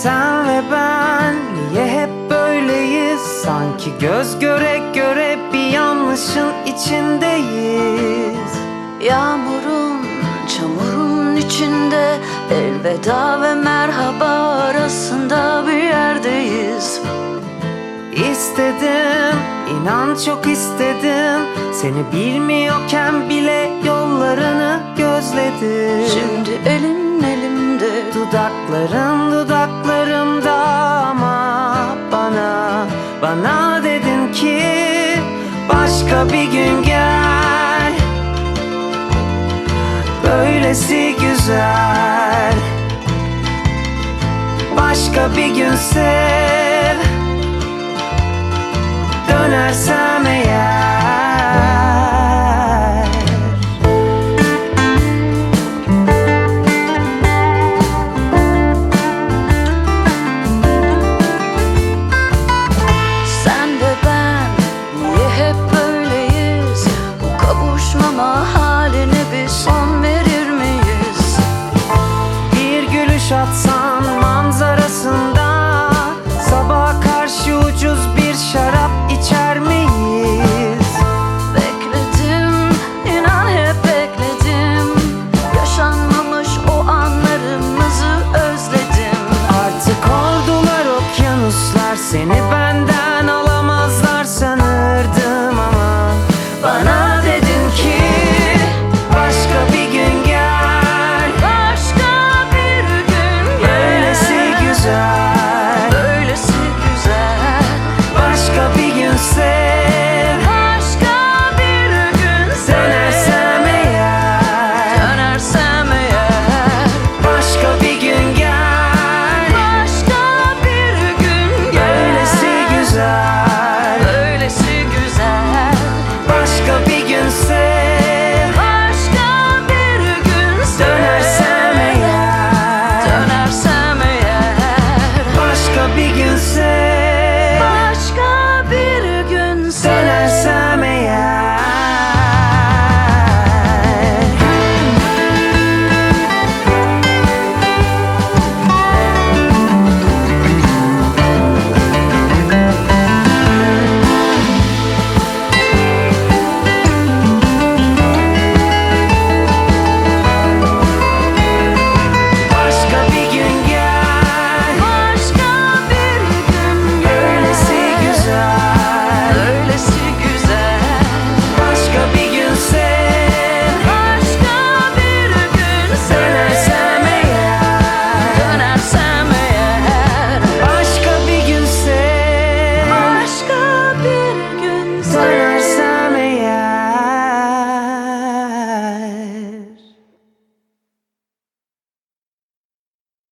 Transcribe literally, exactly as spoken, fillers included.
Sen ve ben niye hep böyleyiz? Sanki göz göre göre bir yanlışın içindeyiz. Yağmurun, çamurun içinde, elveda ve merhaba arasında bir yerdeyiz. İstedim, inan çok istedim, seni bilmiyorken bile yollarını gözledim. Şimdi elin elimde, dudakların dudaklarımda, ama bana, bana dedin ki başka bir gün gel. Böylesi güzel, başka bir gün sev, dönersem eğer. Sen ve ben niye hep böyleyiz? Bu kavuşmama haline bir son verir miyiz? Bir gülüş atsan manzarasında,